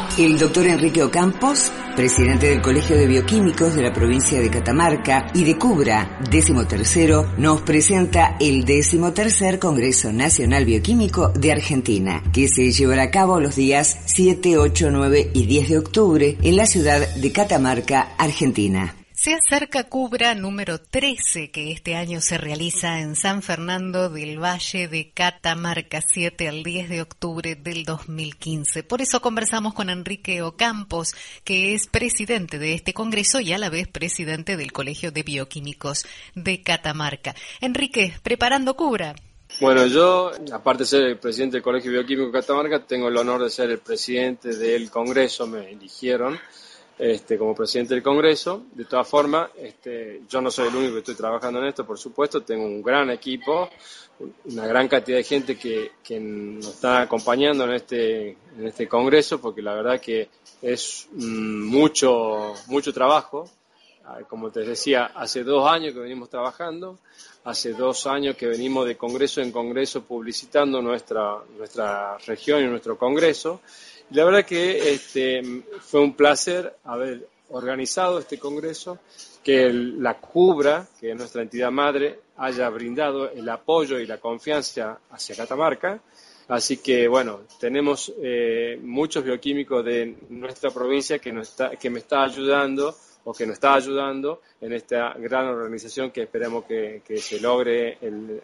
El doctor Enrique Ocampos, presidente del Colegio de Bioquímicos de la provincia de Catamarca y de Cubra, 13º, nos presenta el 13º Congreso Nacional Bioquímico de Argentina, que se llevará a cabo los días 7, 8, 9 y 10 de octubre en la ciudad de Catamarca, Argentina. Se acerca Cubra número 13, que este año se realiza en San Fernando del Valle de Catamarca, 7 al 10 de octubre del 2015. Por eso conversamos con Enrique Ocampos, que es presidente de este congreso y a la vez presidente del Colegio de Bioquímicos de Catamarca. Enrique, ¿preparando Cubra? Bueno, yo, aparte de ser el presidente del Colegio Bioquímico de Catamarca, tengo el honor de ser el presidente del congreso, me eligieron como presidente del Congreso. De todas formas, yo no soy el único que estoy trabajando en esto, por supuesto, tengo un gran equipo, una gran cantidad de gente que nos está acompañando en este Congreso, porque la verdad que es mucho trabajo. Como te decía, hace 2 años que venimos trabajando, hace 2 años que venimos de congreso en congreso publicitando nuestra región y nuestro congreso. Y la verdad que fue un placer haber organizado este congreso, que la Cubra, que es nuestra entidad madre, haya brindado el apoyo y la confianza hacia Catamarca. Así que, bueno, tenemos muchos bioquímicos de nuestra provincia que me está ayudando o que nos está ayudando en esta gran organización que esperemos que se logre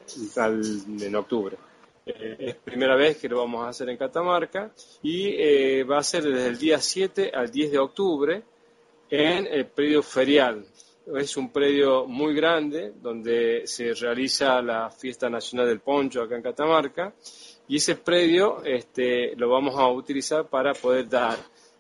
en octubre. Es primera vez que lo vamos a hacer en Catamarca y va a ser desde el día 7 al 10 de octubre en el predio ferial. Es un predio muy grande donde se realiza la Fiesta Nacional del Poncho acá en Catamarca, y ese predio lo vamos a utilizar para poder dar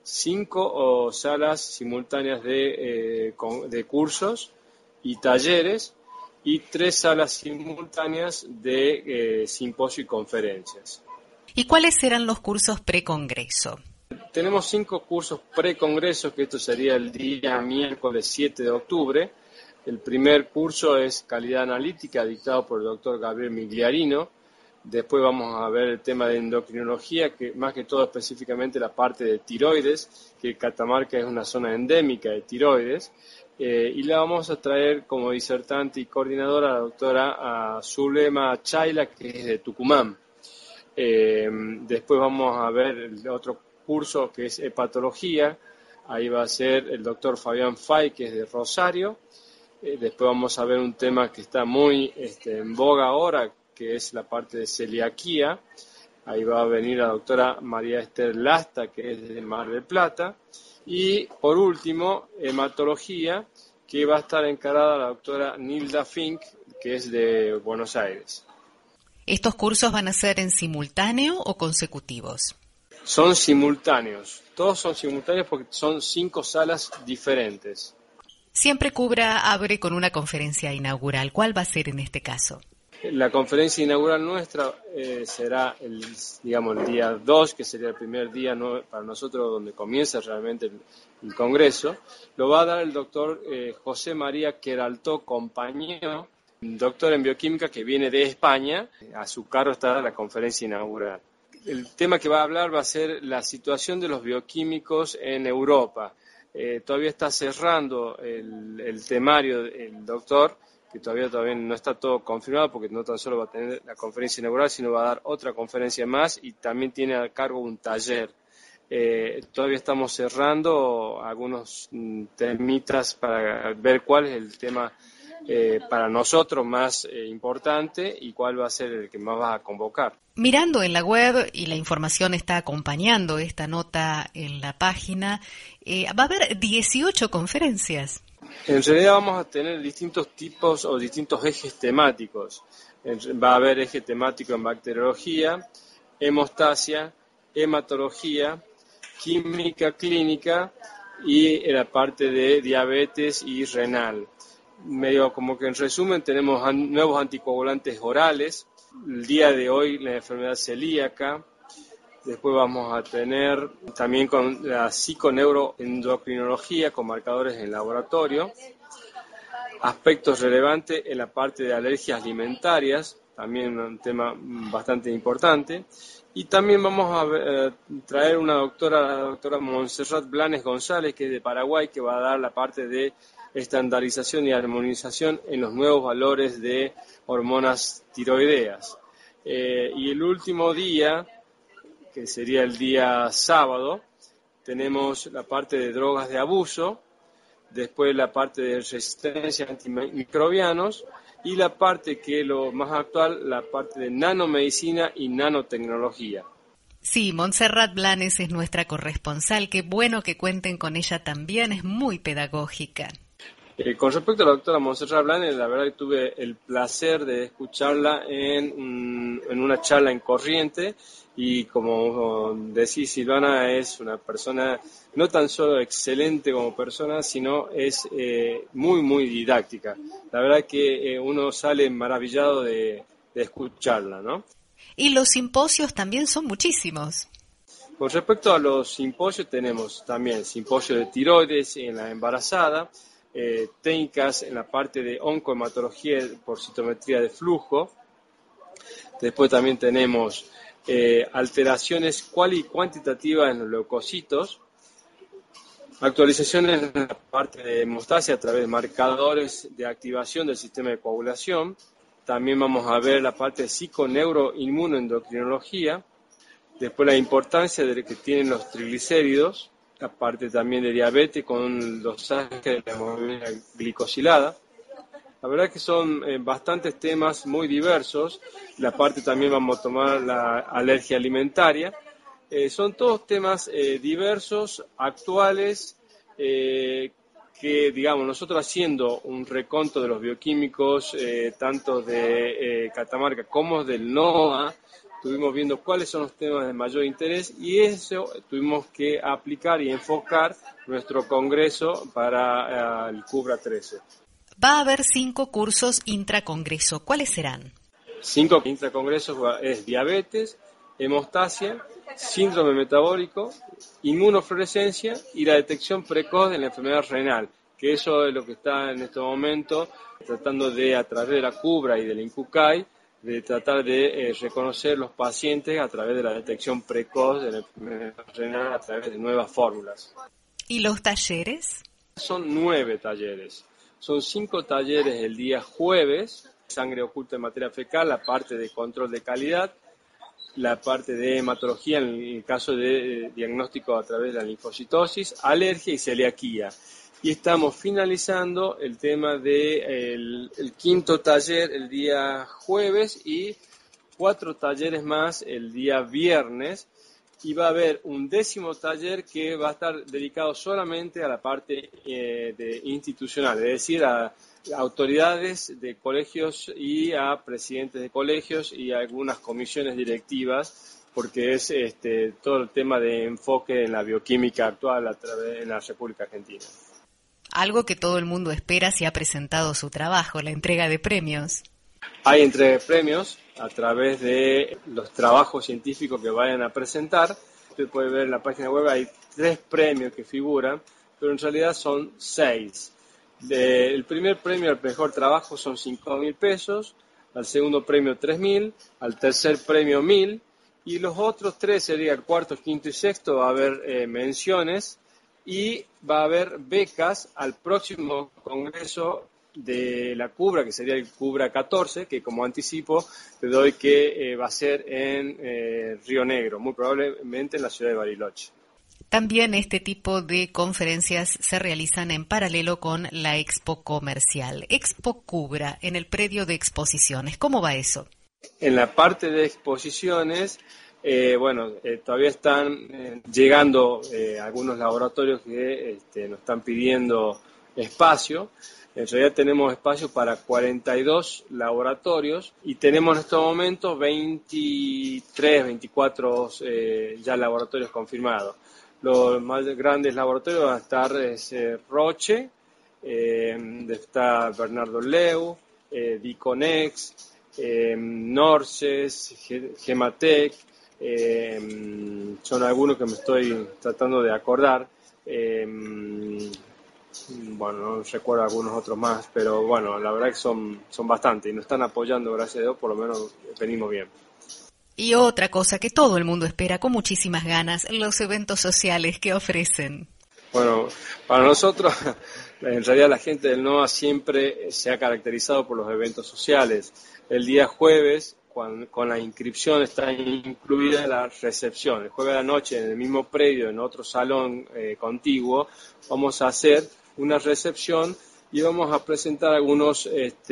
5 salas simultáneas de cursos y talleres y 3 salas simultáneas de simposio y conferencias. ¿Y cuáles serán los cursos precongreso? Tenemos 5 cursos precongresos, que esto sería el día miércoles 7 de octubre. El primer curso es Calidad Analítica, dictado por el doctor Gabriel Migliarino. Después vamos a ver el tema de endocrinología, que más que todo específicamente la parte de tiroides, que Catamarca es una zona endémica de tiroides, y la vamos a traer como disertante y coordinadora a la doctora Zulema Chayla, que es de Tucumán. Después vamos a ver el otro curso que es hepatología, ahí va a ser el doctor Fabián Fay, que es de Rosario. Después vamos a ver un tema que está muy en boga ahora, que es la parte de celiaquía. Ahí va a venir la doctora María Esther Lasta, que es de Mar del Plata. Y por último, hematología, que va a estar encarada la doctora Nilda Fink, que es de Buenos Aires. ¿Estos cursos van a ser en simultáneo o consecutivos? Son simultáneos. Todos son simultáneos porque son 5 salas diferentes. Siempre Cubra abre con una conferencia inaugural. ¿Cuál va a ser en este caso? La conferencia inaugural nuestra será el día 2, que sería el primer día para nosotros donde comienza realmente el Congreso. Lo va a dar el doctor José María Queraltó Compañero, doctor en bioquímica que viene de España. A su cargo estará la conferencia inaugural. El tema que va a hablar va a ser la situación de los bioquímicos en Europa. Todavía está cerrando el temario el doctor, que todavía no está todo confirmado, porque no tan solo va a tener la conferencia inaugural, sino va a dar otra conferencia más y también tiene a cargo un taller. Todavía estamos cerrando algunos temitas para ver cuál es el tema para nosotros más importante y cuál va a ser el que más va a convocar. Mirando en la web, y la información está acompañando esta nota en la página, va a haber 18 conferencias. En realidad vamos a tener distintos tipos o distintos ejes temáticos. Va a haber eje temático en bacteriología, hemostasia, hematología, química clínica y en la parte de diabetes y renal. Medio como que en resumen tenemos nuevos anticoagulantes orales, el día de hoy la enfermedad celíaca. Después vamos a tener también con la psiconeuroendocrinología con marcadores en laboratorio, aspectos relevantes en la parte de alergias alimentarias, también un tema bastante importante. Y también vamos a traer la doctora Montserrat Blanes González, que es de Paraguay, que va a dar la parte de estandarización y armonización en los nuevos valores de hormonas tiroideas. Y el último día, que sería el día sábado, tenemos la parte de drogas de abuso, después la parte de resistencia a antimicrobianos y la parte que es lo más actual, la parte de nanomedicina y nanotecnología. Sí, Montserrat Blanes es nuestra corresponsal. Qué bueno que cuenten con ella también, es muy pedagógica. Con respecto a la doctora Montserrat Blanes, la verdad que tuve el placer de escucharla en una charla en Corriente y como decís, Silvana es una persona no tan solo excelente como persona, sino es muy, muy didáctica. La verdad que uno sale maravillado de escucharla, ¿no? Y los simposios también son muchísimos. Con respecto a los simposios, tenemos también simposio de tiroides en la embarazada, técnicas en la parte de oncohematología por citometría de flujo. Después también tenemos alteraciones cual y cuantitativas en los leucocitos, actualizaciones en la parte de hemostasia a través de marcadores de activación del sistema de coagulación. También vamos a ver la parte de psiconeuroinmunoendocrinología, después la importancia de que tienen los triglicéridos, la parte también de diabetes con los ángeles de la hemoglobina glicosilada. La verdad que son bastantes temas muy diversos. La parte también vamos a tomar la alergia alimentaria. Son todos temas diversos, actuales, que, digamos, nosotros haciendo un reconto de los bioquímicos, tanto de Catamarca como del NOA, estuvimos viendo cuáles son los temas de mayor interés y eso tuvimos que aplicar y enfocar nuestro congreso para el CUBRA 13. Va a haber 5 cursos intracongreso. ¿Cuáles serán? 5 intracongresos es diabetes, hemostasia, síndrome metabólico, inmunofluorescencia y la detección precoz de la enfermedad renal, que eso es lo que está en este momento tratando de, a través de la CUBRA y del INCUCAI, de tratar de reconocer los pacientes a través de la detección precoz de la enfermedad renal a través de nuevas fórmulas. ¿Y los talleres? Son 9 talleres. Son 5 talleres el día jueves, sangre oculta en materia fecal, la parte de control de calidad, la parte de hematología en el caso de diagnóstico a través de la linfocitosis, alergia y celiaquía. Y estamos finalizando el tema del el 5.º taller el día jueves y 4 talleres más el día viernes. Y va a haber un 10.º taller que va a estar dedicado solamente a la parte institucional, es decir, a autoridades de colegios y a presidentes de colegios y a algunas comisiones directivas, porque es todo el tema de enfoque en la bioquímica actual a través en la República Argentina. Algo que todo el mundo espera si ha presentado su trabajo, la entrega de premios. Hay entrega de premios a través de los trabajos científicos que vayan a presentar. Usted puede ver en la página web, hay 3 premios que figuran, pero en realidad son 6. El primer premio al mejor trabajo son 5.000 pesos, al segundo premio 3.000, al tercer premio 1.000, y los otros 3 sería el cuarto, quinto y sexto, va a haber menciones, y va a haber becas al próximo congreso de la CUBRA, que sería el CUBRA 14, que como anticipo te doy que va a ser en Río Negro, muy probablemente en la ciudad de Bariloche. También este tipo de conferencias se realizan en paralelo con la Expo Comercial. Expo CUBRA, en el predio de exposiciones. ¿Cómo va eso? En la parte de exposiciones, todavía están llegando algunos laboratorios que nos están pidiendo espacio. En realidad tenemos espacio para 42 laboratorios y tenemos en estos momentos 23, 24 ya laboratorios confirmados. Los más grandes laboratorios van a estar Roche, está Bernardo Leu, Diconex, Norces, Gematec, son algunos que me estoy tratando de acordar. bueno, no recuerdo algunos otros más, pero bueno, la verdad que son bastantes y nos están apoyando, gracias a Dios, por lo menos venimos bien. Y otra cosa que todo el mundo espera con muchísimas ganas, los eventos sociales que ofrecen. Bueno, para nosotros, en realidad la gente del NOA siempre se ha caracterizado por los eventos sociales. El día jueves, con la inscripción, está incluida la recepción. El jueves de la noche, en el mismo predio, en otro salón contiguo, vamos a hacer una recepción y vamos a presentar algunos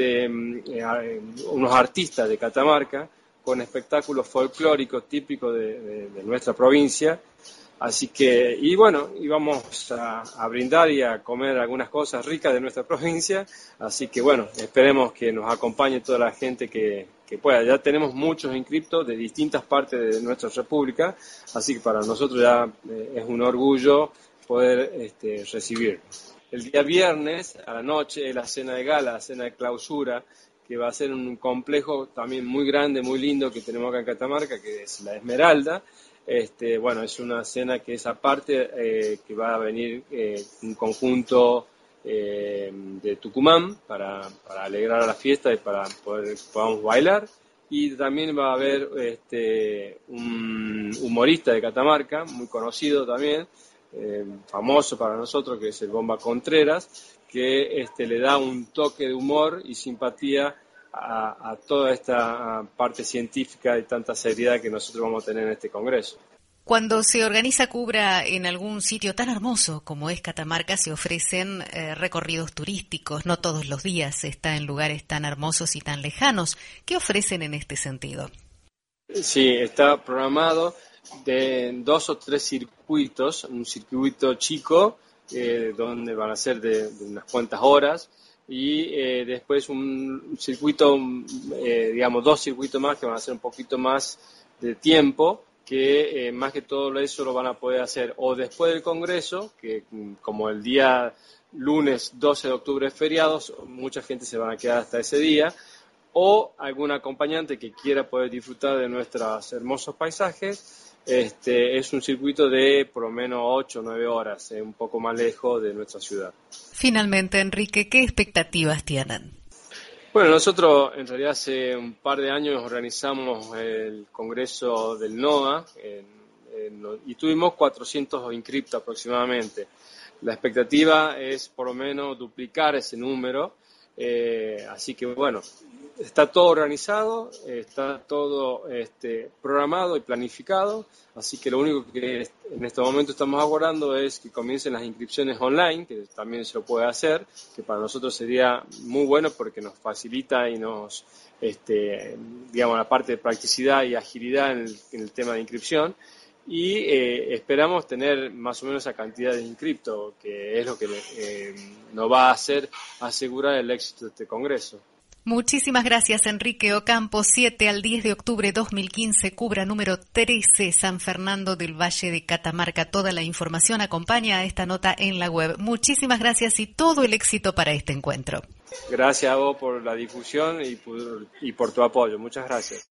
unos artistas de Catamarca con espectáculos folclóricos típicos de nuestra provincia. Así que, y bueno, íbamos a brindar y a comer algunas cosas ricas de nuestra provincia. Así que bueno, esperemos que nos acompañe toda la gente que pueda. Ya tenemos muchos inscriptos de distintas partes de nuestra república, así que para nosotros ya es un orgullo poder recibir. El día viernes a la noche es la cena de gala, la cena de clausura, que va a ser un complejo también muy grande, muy lindo que tenemos acá en Catamarca, que es la Esmeralda. Bueno, es una cena que es aparte, que va a venir un conjunto de Tucumán para alegrar a la fiesta y para podamos bailar. Y también va a haber un humorista de Catamarca, muy conocido también, famoso para nosotros, que es el Bomba Contreras, que le da un toque de humor y simpatía a toda esta parte científica y tanta seriedad que nosotros vamos a tener en este congreso. Cuando se organiza Cubra en algún sitio tan hermoso como es Catamarca, se ofrecen recorridos turísticos. No todos los días se está en lugares tan hermosos y tan lejanos. ¿Qué ofrecen en este sentido? Sí, está programado de 2 o 3 circuitos. Un circuito chico, donde van a ser de unas cuantas horas, y después un circuito, digamos 2 circuitos más que van a ser un poquito más de tiempo, que más que todo eso lo van a poder hacer o después del Congreso, que como el día lunes 12 de octubre es feriado, mucha gente se van a quedar hasta ese día, o algún acompañante que quiera poder disfrutar de nuestros hermosos paisajes. Es un circuito de por lo menos 8 o 9 horas, un poco más lejos de nuestra ciudad. Finalmente, Enrique, ¿qué expectativas tienen? Bueno, nosotros en realidad hace un par de años organizamos el Congreso del NOA y tuvimos 400 inscriptos aproximadamente. La expectativa es por lo menos duplicar ese número, así que bueno, está todo organizado, está todo programado y planificado, así que lo único que en este momento estamos aguardando es que comiencen las inscripciones online, que también se lo puede hacer, que para nosotros sería muy bueno porque nos facilita y nos, digamos, la parte de practicidad y agilidad en el tema de inscripción. Y esperamos tener más o menos esa cantidad de inscriptos, que es lo que nos va a hacer asegurar el éxito de este congreso. Muchísimas gracias, Enrique Ocampo. 7 al 10 de octubre 2015, Cubra número 13, San Fernando del Valle de Catamarca. Toda la información acompaña a esta nota en la web. Muchísimas gracias y todo el éxito para este encuentro. Gracias a vos por la difusión y por tu apoyo. Muchas gracias.